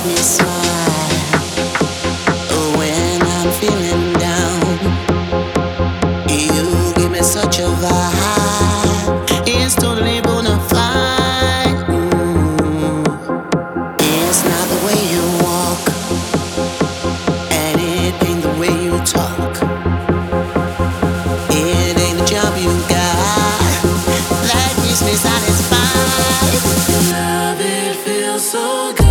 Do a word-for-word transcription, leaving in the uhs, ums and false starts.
Such a vibe, it's totally bona fide. Mm. It's not the way you walk, and it ain't the way you talk. It ain't the job you got that keeps me satisfied. Love, it feels so good.